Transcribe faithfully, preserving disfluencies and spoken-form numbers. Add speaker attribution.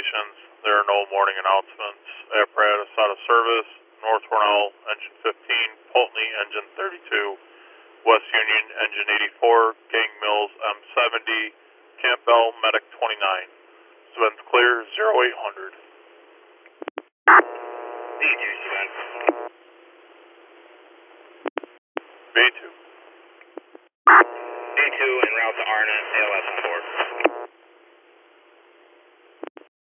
Speaker 1: stations. There are no morning announcements. Apparatus out of service. North Cornell, engine fifteen. Pulteney, engine thirty-two. West Union, engine eighty-four. Gang Mills, M seventy. Campbell, Medic twenty-nine. Sven's clear, zero eight hundred.
Speaker 2: D two, Sven.
Speaker 1: B two.
Speaker 2: D two en route to Arnett, A L S on board.